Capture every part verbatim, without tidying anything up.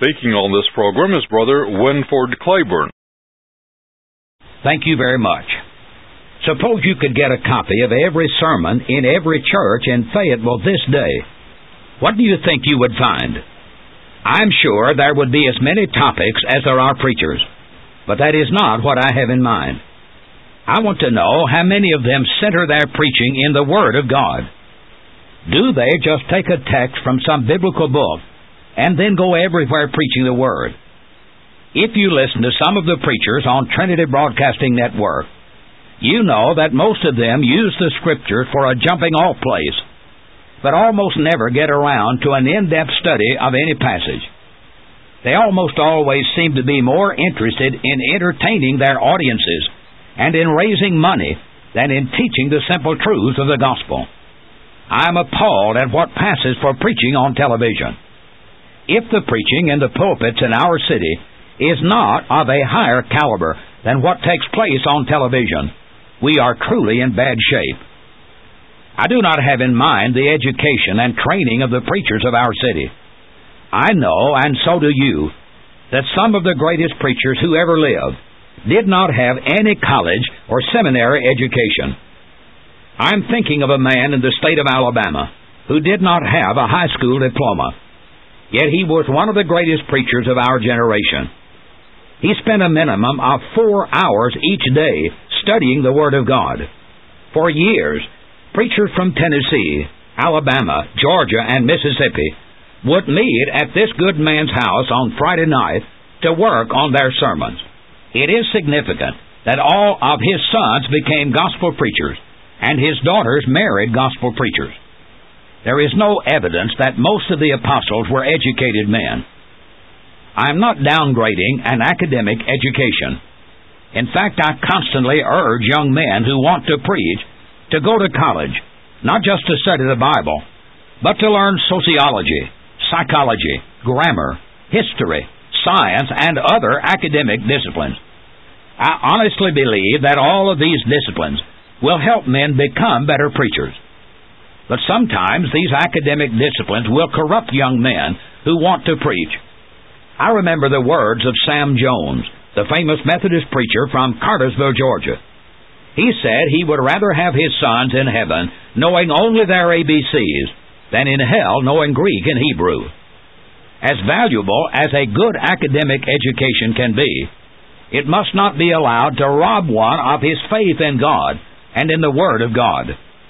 speaking on this program is Brother Winford Claiborne. Thank you very much. Suppose you could get a copy of every sermon in every church in Fayetteville this day. What do you think you would find? I'm sure there would be as many topics as there are preachers, but that is not what I have in mind. I want to know how many of them center their preaching in the Word of God. Do they just take a text from some biblical book and then go everywhere preaching the Word? If you listen to some of the preachers on Trinity Broadcasting Network, you know that most of them use the Scripture for a jumping-off place, but almost never get around to an in-depth study of any passage. They almost always seem to be more interested in entertaining their audiences and in raising money than in teaching the simple truths of the gospel. I am appalled at what passes for preaching on television. If the preaching in the pulpits in our city is not of a higher caliber than what takes place on television, we are truly in bad shape. I do not have in mind the education and training of the preachers of our city. I know, and so do you, that some of the greatest preachers who ever lived did not have any college or seminary education. I'm thinking of a man in the state of Alabama who did not have a high school diploma, yet he was one of the greatest preachers of our generation. He spent a minimum of four hours each day studying the Word of God. For years, preachers from Tennessee, Alabama, Georgia, and Mississippi would meet at this good man's house on Friday night to work on their sermons. It is significant that all of his sons became gospel preachers, and his daughters married gospel preachers. There is no evidence that most of the apostles were educated men. I am not downgrading an academic education. In fact, I constantly urge young men who want to preach to go to college, not just to study the Bible, but to learn sociology, psychology, grammar, history, science, and other academic disciplines. I honestly believe that all of these disciplines will help men become better preachers. But sometimes these academic disciplines will corrupt young men who want to preach. I remember the words of Sam Jones, the famous Methodist preacher from Cartersville, Georgia. He said he would rather have his sons in heaven knowing only their A B Cs than in hell knowing Greek and Hebrew. As valuable as a good academic education can be, it must not be allowed to rob one of his faith in God and in the Word of God.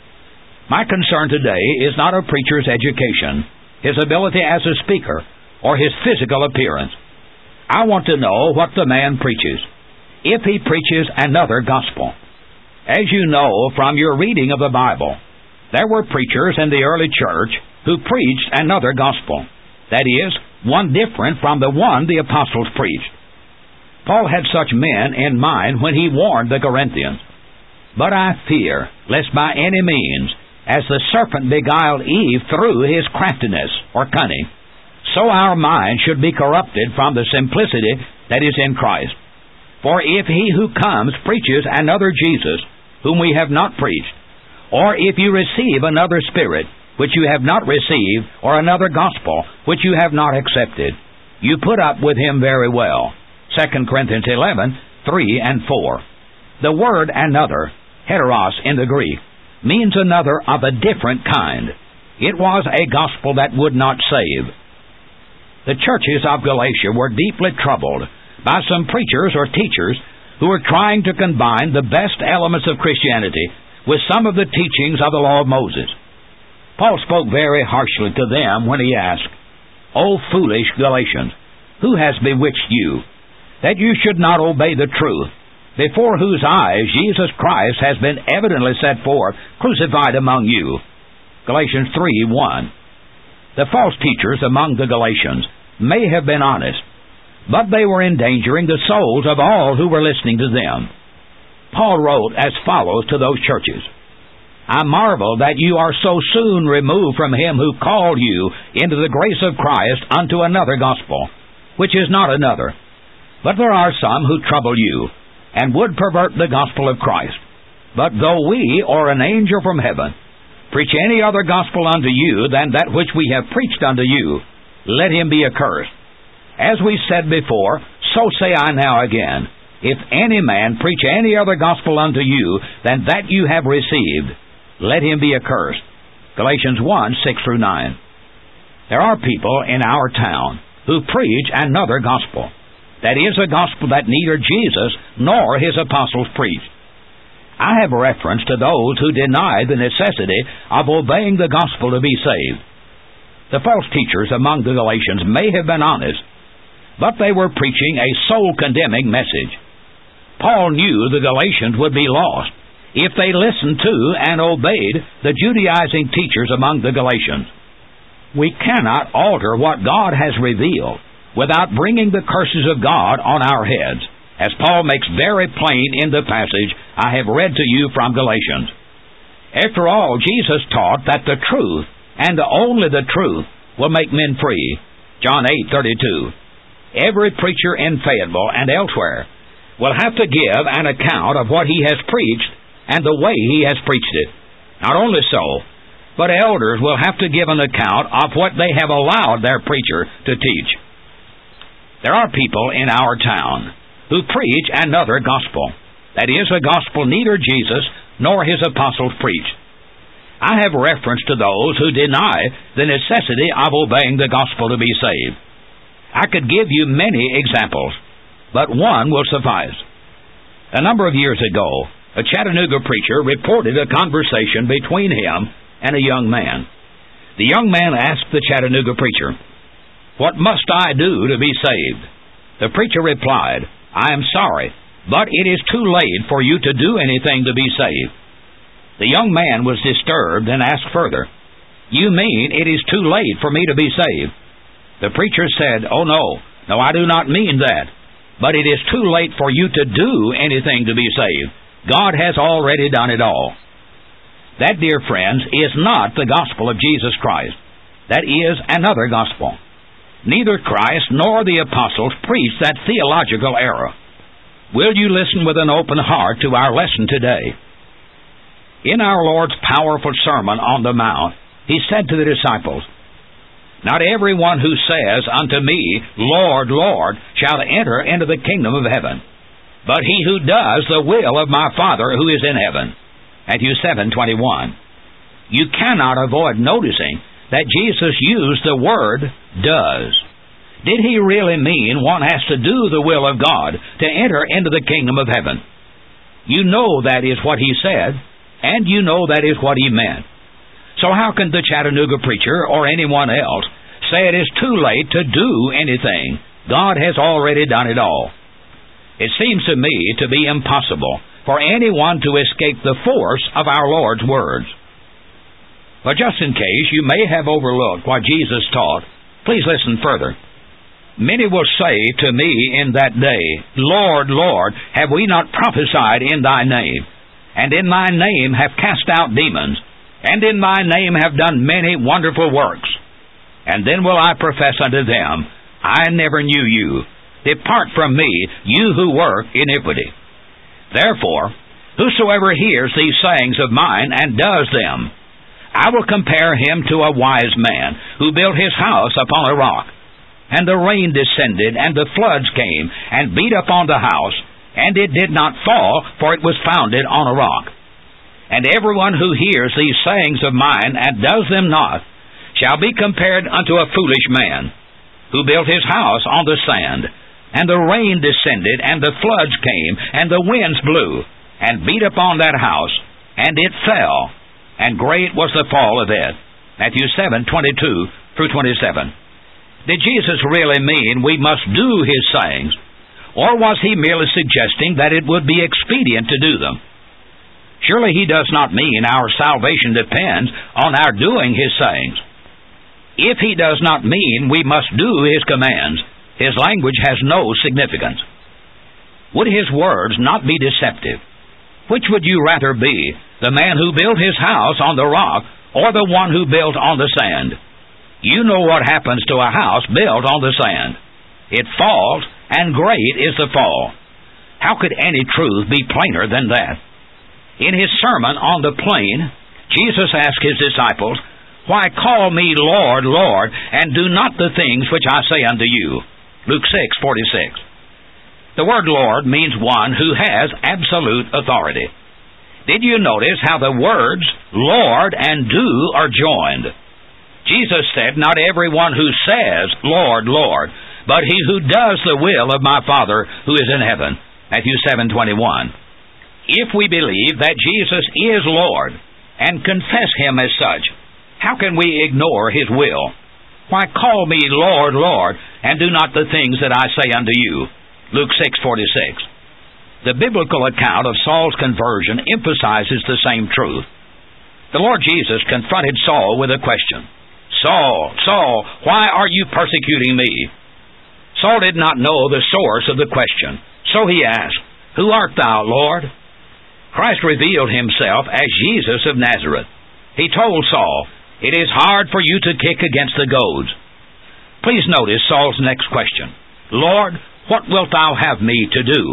My concern today is not a preacher's education, his ability as a speaker, or his physical appearance. I want to know what the man preaches, if he preaches another gospel. As you know from your reading of the Bible, there were preachers in the early church who preached another gospel, that is, one different from the one the apostles preached. Paul had such men in mind when he warned the Corinthians. But I fear, lest by any means, as the serpent beguiled Eve through his craftiness or cunning, so our mind should be corrupted from the simplicity that is in Christ. For if he who comes preaches another Jesus, whom we have not preached, or if you receive another spirit, which you have not received, or another gospel, which you have not accepted, you put up with him very well. Second Corinthians eleven, three and four. The word another, heteros in the Greek, means another of a different kind. It was a gospel that would not save. The churches of Galatia were deeply troubled by some preachers or teachers who were trying to combine the best elements of Christianity with some of the teachings of the law of Moses. Paul spoke very harshly to them when he asked, "O foolish Galatians, who has bewitched you, that you should not obey the truth, before whose eyes Jesus Christ has been evidently set forth, crucified among you?" Galatians three one. The false teachers among the Galatians may have been honest, but they were endangering the souls of all who were listening to them. Paul wrote as follows to those churches, "I marvel that you are so soon removed from him who called you into the grace of Christ unto another gospel, which is not another. But there are some who trouble you, and would pervert the gospel of Christ. But though we, or an angel from heaven, preach any other gospel unto you than that which we have preached unto you, let him be accursed. As we said before, so say I now again, if any man preach any other gospel unto you than that you have received, let him be accursed. Galatians one, six through nine. There are people in our town who preach another gospel. That is a gospel that neither Jesus nor his apostles preached. I have reference to those who deny the necessity of obeying the gospel to be saved. The false teachers among the Galatians may have been honest, but they were preaching a soul-condemning message. Paul knew the Galatians would be lost if they listened to and obeyed the Judaizing teachers among the Galatians. We cannot alter what God has revealed without bringing the curses of God on our heads, as Paul makes very plain in the passage I have read to you from Galatians. After all, Jesus taught that the truth, and only the truth, will make men free. John eight thirty-two. Every preacher in Fayetteville and elsewhere will have to give an account of what he has preached and the way he has preached it. Not only so, but elders will have to give an account of what they have allowed their preacher to teach. There are people in our town who preach another gospel. That is, a gospel neither Jesus nor his apostles preached. I have reference to those who deny the necessity of obeying the gospel to be saved. I could give you many examples, but one will suffice. A number of years ago, a Chattanooga preacher reported a conversation between him and a young man. The young man asked the Chattanooga preacher, "What must I do to be saved?" The preacher replied, "I am sorry, but it is too late for you to do anything to be saved." The young man was disturbed and asked further, "You mean it is too late for me to be saved?" The preacher said, "Oh no, no, I do not mean that, but it is too late for you to do anything to be saved. God has already done it all." That, dear friends, is not the gospel of Jesus Christ. That is another gospel. Neither Christ nor the apostles preached that theological error. Will you listen with an open heart to our lesson today? In our Lord's powerful Sermon on the Mount, he said to the disciples, "Not everyone who says unto me, Lord, Lord, shall enter into the kingdom of heaven, but he who does the will of my Father who is in heaven." Matthew seven twenty-one. You cannot avoid noticing that Jesus used the word does. Did he really mean one has to do the will of God to enter into the kingdom of heaven? You know that is what he said, and you know that is what he meant. So how can the Chattanooga preacher or anyone else say it is too late to do anything? God has already done it all. It seems to me to be impossible for anyone to escape the force of our Lord's words. But just in case you may have overlooked what Jesus taught, please listen further. Many will say to me in that day, Lord, Lord, have we not prophesied in thy name? And in thy name have cast out demons, and in thy name have done many wonderful works. And then will I profess unto them, I never knew you. Depart from me, you who work iniquity. Therefore, whosoever hears these sayings of mine and does them, I will compare him to a wise man who built his house upon a rock. And the rain descended, and the floods came, and beat upon the house, and it did not fall, for it was founded on a rock. And everyone who hears these sayings of mine and does them not shall be compared unto a foolish man, who built his house on the sand. And the rain descended, and the floods came, and the winds blew, and beat upon that house, and it fell, and great was the fall of it. Matthew seven twenty-two through twenty-seven. Did Jesus really mean we must do his sayings, or was he merely suggesting that it would be expedient to do them? Surely he does not mean our salvation depends on our doing his sayings. If he does not mean we must do his commands, his language has no significance. Would his words not be deceptive? Which would you rather be, the man who built his house on the rock or the one who built on the sand? You know what happens to a house built on the sand. It falls, and great is the fall. How could any truth be plainer than that? In his sermon on the plain, Jesus asked his disciples, Why call me Lord, Lord, and do not the things which I say unto you? Luke six forty-six. The word Lord means one who has absolute authority. Did you notice how the words Lord and do are joined? Jesus said, not everyone who says, Lord, Lord, but he who does the will of my Father who is in heaven. Matthew seven twenty-one. If we believe that Jesus is Lord and confess him as such, how can we ignore his will? Why, call me Lord, Lord, and do not the things that I say unto you. Luke six forty-six. The biblical account of Saul's conversion emphasizes the same truth. The Lord Jesus confronted Saul with a question. Saul, Saul, why are you persecuting me? Saul did not know the source of the question, so he asked, Who art thou, Lord? Christ revealed himself as Jesus of Nazareth. He told Saul, It is hard for you to kick against the goads. Please notice Saul's next question. Lord, what wilt thou have me to do?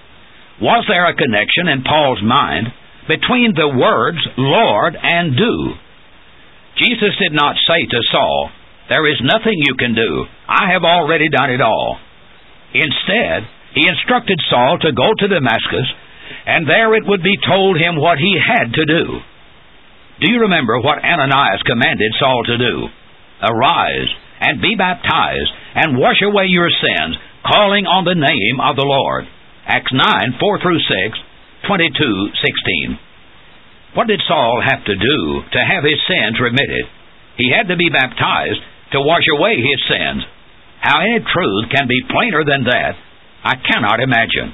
Was there a connection in Paul's mind between the words Lord and do? Jesus did not say to Saul, There is nothing you can do. I have already done it all. Instead, he instructed Saul to go to Damascus, and there it would be told him what he had to do. Do you remember what Ananias commanded Saul to do? Arise, and be baptized, and wash away your sins, calling on the name of the Lord. Acts nine, four through six, twenty-two, sixteen. What did Saul have to do to have his sins remitted? He had to be baptized to wash away his sins. How any truth can be plainer than that, I cannot imagine.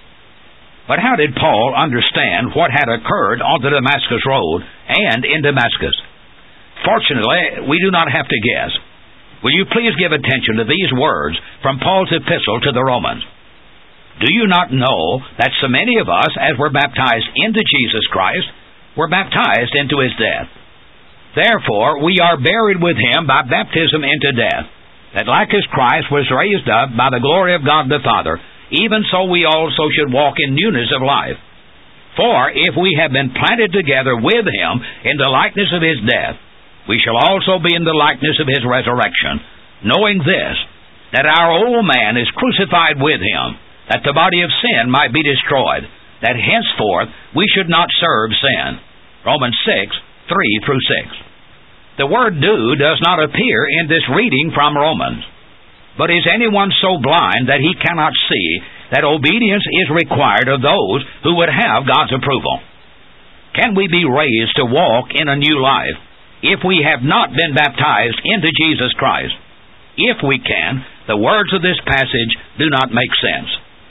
But how did Paul understand what had occurred on the Damascus Road and in Damascus? Fortunately, we do not have to guess. Will you please give attention to these words from Paul's epistle to the Romans? Do you not know that so many of us, as were baptized into Jesus Christ, were baptized into his death? Therefore, we are buried with him by baptism into death, that like as Christ was raised up by the glory of God the Father, even so we also should walk in newness of life. For if we have been planted together with him in the likeness of his death, we shall also be in the likeness of his resurrection, knowing this, that our old man is crucified with him, that the body of sin might be destroyed, that henceforth we should not serve sin. Romans six, three through six. The word do does not appear in this reading from Romans. But is anyone so blind that he cannot see that obedience is required of those who would have God's approval? Can we be raised to walk in a new life if we have not been baptized into Jesus Christ? If we can, the words of this passage do not make sense.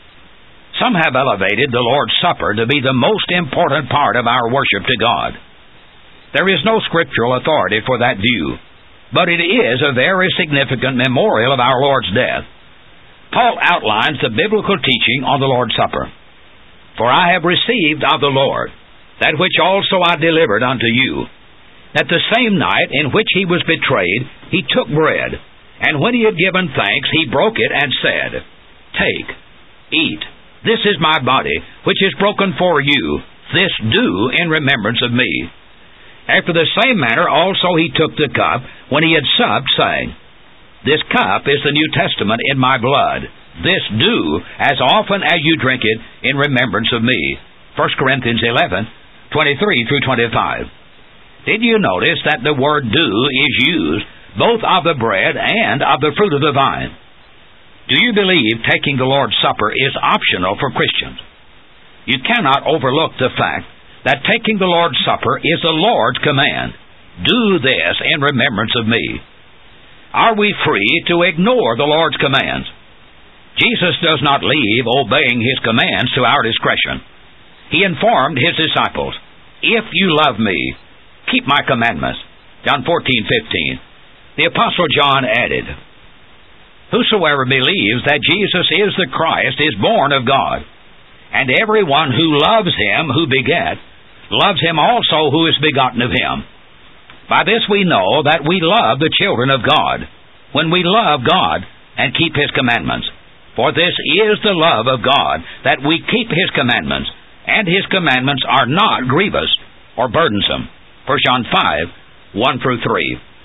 Some have elevated the Lord's Supper to be the most important part of our worship to God. There is no scriptural authority for that view, but it is a very significant memorial of our Lord's death. Paul outlines the biblical teaching on the Lord's Supper. For I have received of the Lord that which also I delivered unto you, that the same night in which he was betrayed, he took bread, and when he had given thanks, he broke it and said, Take, eat. This is my body, which is broken for you. This do in remembrance of me. After the same manner also he took the cup when he had supped, saying, This cup is the New Testament in my blood. This do as often as you drink it in remembrance of me. First Corinthians eleven, twenty-three through twenty-five. Did you notice that the word do is used both of the bread and of the fruit of the vine? Do you believe taking the Lord's Supper is optional for Christians? You cannot overlook the fact that taking the Lord's Supper is the Lord's command. Do this in remembrance of me. Are we free to ignore the Lord's commands? Jesus does not leave obeying his commands to our discretion. He informed his disciples, If you love me, keep my commandments. John fourteen fifteen. The Apostle John added, Whosoever believes that Jesus is the Christ is born of God, and everyone who loves him who begat, loves him also who is begotten of him. By this we know that we love the children of God, when we love God and keep his commandments. For this is the love of God, that we keep his commandments, and his commandments are not grievous or burdensome. First John five, one through three.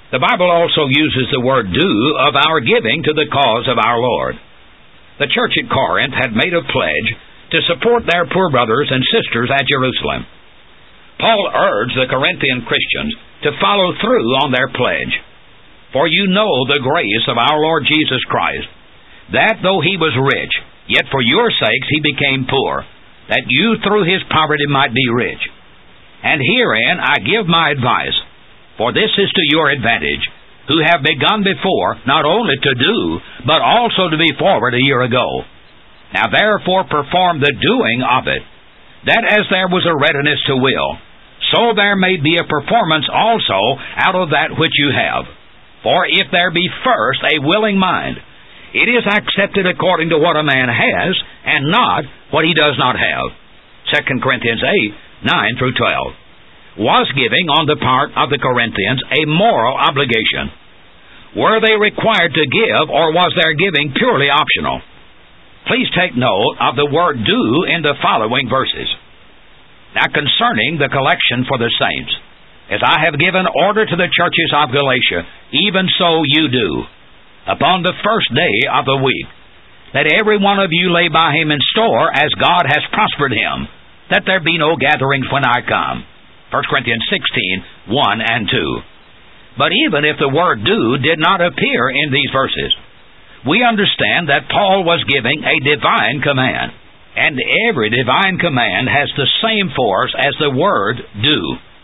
The Bible also uses the word do of our giving to the cause of our Lord. The church at Corinth had made a pledge to support their poor brothers and sisters at Jerusalem. Paul urged the Corinthian Christians to follow through on their pledge. For you know the grace of our Lord Jesus Christ, that though he was rich, yet for your sakes he became poor, that you through his poverty might be rich. And herein I give my advice, for this is to your advantage, who have begun before, not only to do, but also to be forward a year ago. Now therefore perform the doing of it, that as there was a readiness to will, so there may be a performance also out of that which you have. For if there be first a willing mind, it is accepted according to what a man has, and not what he does not have. Second Corinthians eight, nine through twelve. Was giving on the part of the Corinthians a moral obligation? Were they required to give, or was their giving purely optional? Please take note of the word do in the following verses. Now concerning the collection for the saints, as I have given order to the churches of Galatia, even so you do, upon the first day of the week, that every one of you lay by him in store as God has prospered him, that there be no gatherings when I come. First Corinthians sixteen, one and two. But even if the word do did not appear in these verses, we understand that Paul was giving a divine command, and every divine command has the same force as the word do.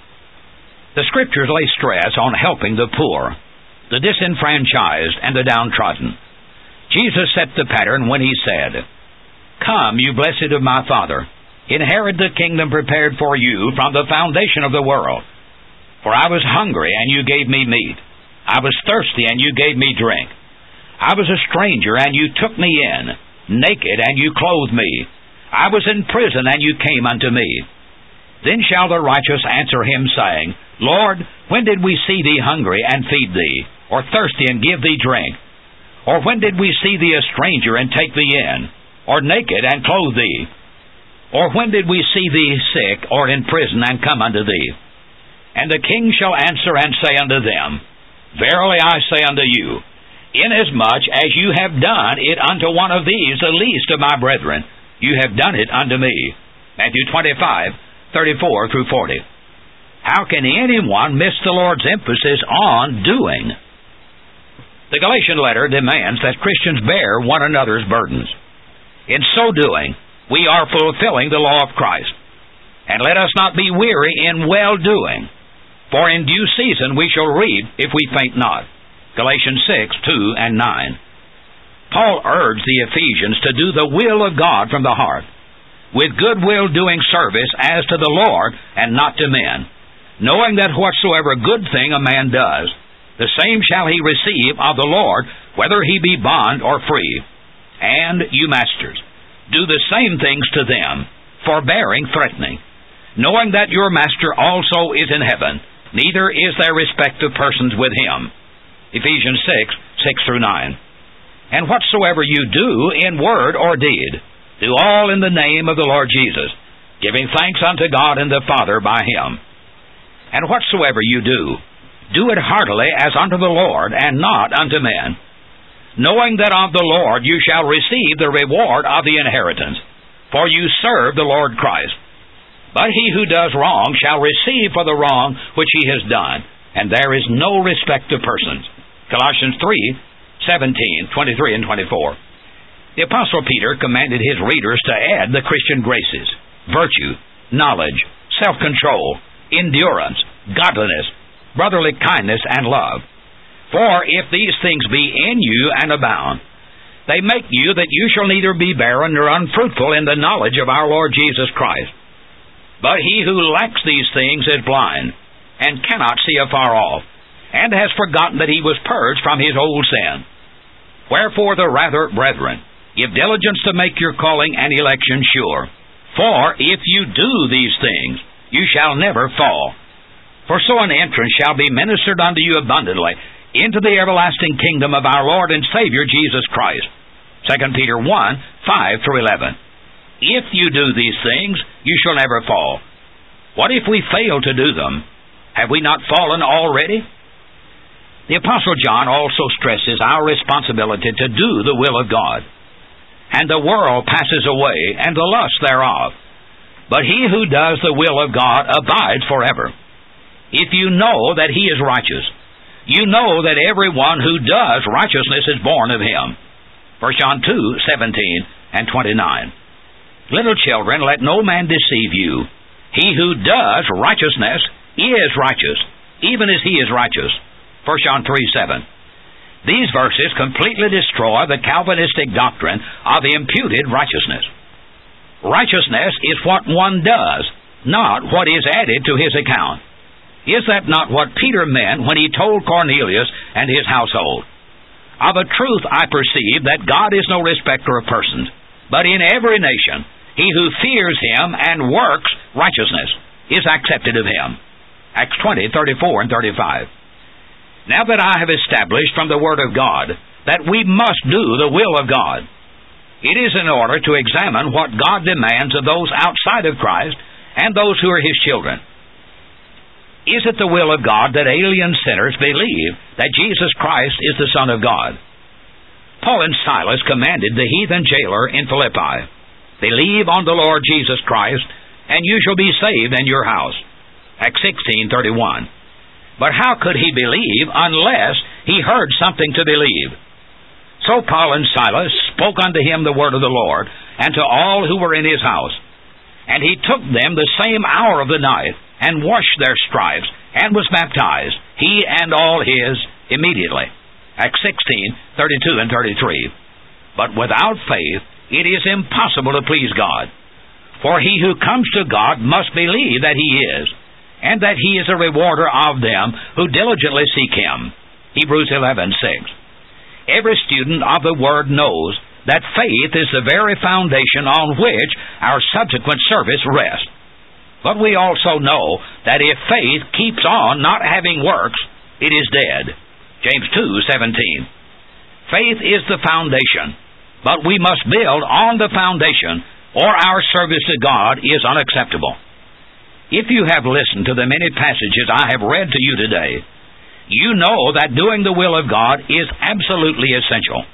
The Scriptures lay stress on helping the poor, the disenfranchised, and the downtrodden. Jesus set the pattern when he said, Come, you blessed of my Father, inherit the kingdom prepared for you from the foundation of the world. For I was hungry, and you gave me meat. I was thirsty, and you gave me drink. I was a stranger, and you took me in, naked, and you clothed me. I was in prison, and you came unto me. Then shall the righteous answer him, saying, Lord, when did we see thee hungry, and feed thee, or thirsty, and give thee drink? Or when did we see thee a stranger, and take thee in, or naked, and clothe thee? Or when did we see thee sick, or in prison, and come unto thee? And the king shall answer and say unto them, Verily I say unto you, inasmuch as you have done it unto one of these, the least of my brethren, you have done it unto me. Matthew twenty-five, thirty-four through forty. How can anyone miss the Lord's emphasis on doing? The Galatian letter demands that Christians bear one another's burdens. In so doing, we are fulfilling the law of Christ. And let us not be weary in well-doing, for in due season we shall reap if we faint not. Galatians six, two and nine. Paul urged the Ephesians to do the will of God from the heart, with goodwill doing service as to the Lord and not to men, knowing that whatsoever good thing a man does, the same shall he receive of the Lord, whether he be bond or free. And you masters, do the same things to them, forbearing threatening, knowing that your master also is in heaven, neither is there respect of persons with him. Ephesians six, six through nine. And whatsoever you do in word or deed, do all in the name of the Lord Jesus, giving thanks unto God and the Father by him. And whatsoever you do, do it heartily as unto the Lord, and not unto men, knowing that of the Lord you shall receive the reward of the inheritance, for you serve the Lord Christ. But he who does wrong shall receive for the wrong which he has done, and there is no respect of persons. Colossians three, seventeen, twenty-three and twenty-four. The Apostle Peter commanded his readers to add the Christian graces, virtue, knowledge, self-control, endurance, godliness, brotherly kindness, and love. For if these things be in you and abound, they make you that you shall neither be barren nor unfruitful in the knowledge of our Lord Jesus Christ. But he who lacks these things is blind, and cannot see afar off, and has forgotten that he was purged from his old sin. Wherefore the rather, brethren, give diligence to make your calling and election sure. For if you do these things, you shall never fall. For so an entrance shall be ministered unto you abundantly into the everlasting kingdom of our Lord and Savior Jesus Christ. Second Peter one, five through eleven. If you do these things, you shall never fall. What if we fail to do them? Have we not fallen already? The Apostle John also stresses our responsibility to do the will of God. And the world passes away, and the lust thereof. But he who does the will of God abides forever. If you know that he is righteous, you know that everyone who does righteousness is born of him. First John two, seventeen and twenty-nine. Little children, let no man deceive you. He who does righteousness is righteous, even as he is righteous. First John three, seven. These verses completely destroy the Calvinistic doctrine of imputed righteousness. Righteousness is what one does, not what is added to his account. Is that not what Peter meant when he told Cornelius and his household? Of a truth I perceive that God is no respecter of persons, but in every nation he who fears him and works righteousness is accepted of him. Acts twenty, thirty-four and thirty-five. Now that I have established from the Word of God that we must do the will of God, it is in order to examine what God demands of those outside of Christ and those who are his children. Is it the will of God that alien sinners believe that Jesus Christ is the Son of God? Paul and Silas commanded the heathen jailer in Philippi, "Believe on the Lord Jesus Christ, and you shall be saved in your house." Acts sixteen, thirty-one. But how could he believe unless he heard something to believe? So Paul and Silas spoke unto him the word of the Lord, and to all who were in his house. And he took them the same hour of the night, and washed their stripes, and was baptized, he and all his, immediately. Acts sixteen, thirty-two and thirty-three. But without faith it is impossible to please God. For he who comes to God must believe that he is, and that he is a rewarder of them who diligently seek him. Hebrews eleven, six. Every student of the Word knows that faith is the very foundation on which our subsequent service rests. But we also know that if faith keeps on not having works, it is dead. James two, seventeen. Faith is the foundation, but we must build on the foundation, or our service to God is unacceptable. If you have listened to the many passages I have read to you today, you know that doing the will of God is absolutely essential.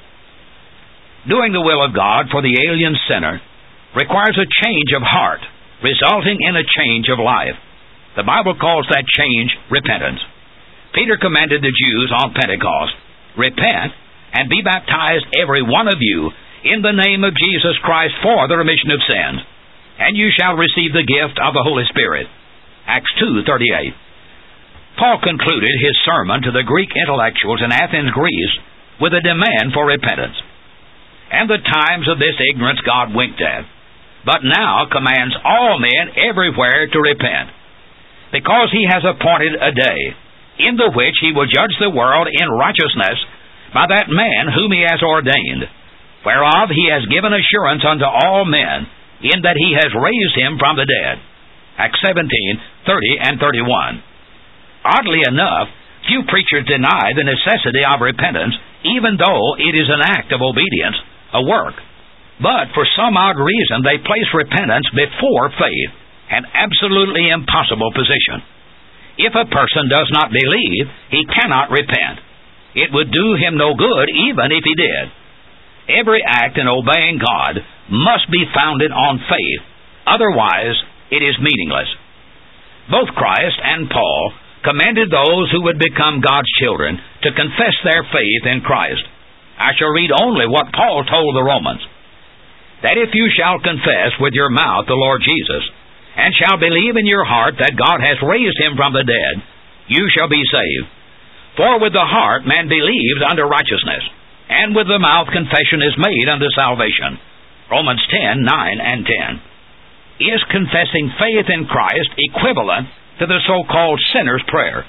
Doing the will of God for the alien sinner requires a change of heart, resulting in a change of life. The Bible calls that change repentance. Peter commanded the Jews on Pentecost, "Repent and be baptized every one of you in the name of Jesus Christ for the remission of sins, and you shall receive the gift of the Holy Spirit." Acts two, thirty-eight. Paul concluded his sermon to the Greek intellectuals in Athens, Greece, with a demand for repentance. And the times of this ignorance God winked at, but now commands all men everywhere to repent, because he has appointed a day in the which he will judge the world in righteousness by that man whom he has ordained, whereof he has given assurance unto all men, in that he has raised him from the dead. Acts seventeen, thirty and thirty-one. Oddly enough, few preachers deny the necessity of repentance, even though it is an act of obedience, a work. But for some odd reason they place repentance before faith, an absolutely impossible position. If a person does not believe, he cannot repent. It would do him no good even if he did. Every act in obeying God must be founded on faith. Otherwise, it is meaningless. Both Christ and Paul commanded those who would become God's children to confess their faith in Christ. I shall read only what Paul told the Romans, that if you shall confess with your mouth the Lord Jesus, and shall believe in your heart that God has raised him from the dead, you shall be saved. For with the heart man believes unto righteousness, and with the mouth confession is made unto salvation. Romans ten, nine and ten. Is confessing faith in Christ equivalent to the so-called sinner's prayer?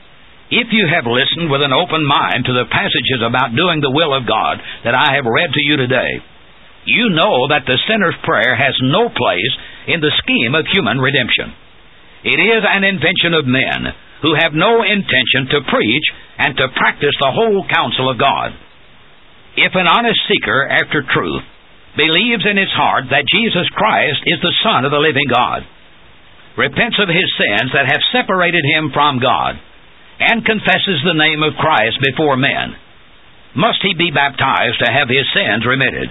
If you have listened with an open mind to the passages about doing the will of God that I have read to you today, you know that the sinner's prayer has no place in the scheme of human redemption. It is an invention of men who have no intention to preach and to practice the whole counsel of God. If an honest seeker after truth believes in his heart that Jesus Christ is the Son of the living God, repents of his sins that have separated him from God, and confesses the name of Christ before men, must he be baptized to have his sins remitted?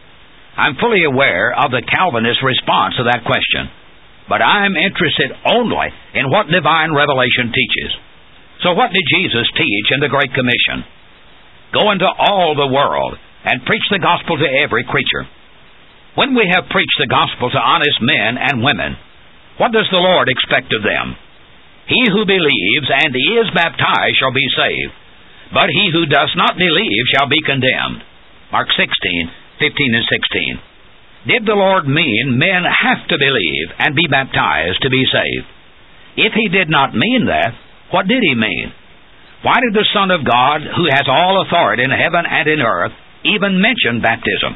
I'm fully aware of the Calvinist response to that question, but I'm interested only in what divine revelation teaches. So what did Jesus teach in the Great Commission? Go into all the world and preach the gospel to every creature. When we have preached the gospel to honest men and women, what does the Lord expect of them? He who believes and is baptized shall be saved, but he who does not believe shall be condemned. Mark sixteen, fifteen and sixteen. Did the Lord mean men have to believe and be baptized to be saved? If he did not mean that, what did he mean? Why did the Son of God, who has all authority in heaven and in earth, even mention baptism?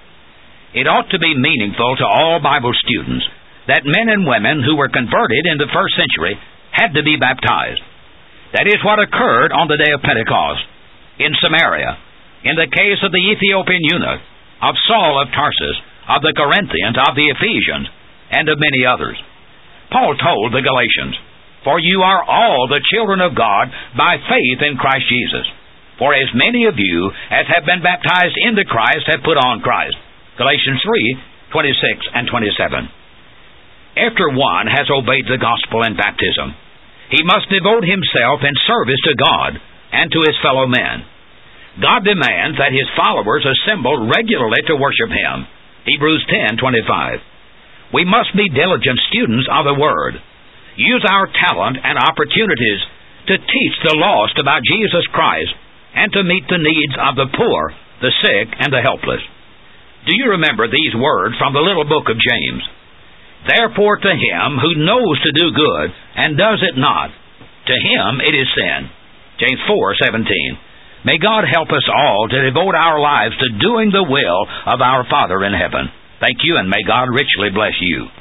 It ought to be meaningful to all Bible students that men and women who were converted in the first century had to be baptized. That is what occurred on the day of Pentecost, in Samaria, in the case of the Ethiopian eunuch, of Saul of Tarsus, of the Corinthians, of the Ephesians, and of many others. Paul told the Galatians, "For you are all the children of God by faith in Christ Jesus. For as many of you as have been baptized into Christ have put on Christ." Galatians three, twenty-six and twenty-seven. After one has obeyed the gospel in baptism, he must devote himself in service to God and to his fellow men. God demands that his followers assemble regularly to worship him. Hebrews ten, twenty-five. We must be diligent students of the Word. Use our talent and opportunities to teach the lost about Jesus Christ and to meet the needs of the poor, the sick, and the helpless. Do you remember these words from the little book of James? Therefore to him who knows to do good and does it not, to him it is sin. James four, seventeen. May God help us all to devote our lives to doing the will of our Father in heaven. Thank you, and may God richly bless you.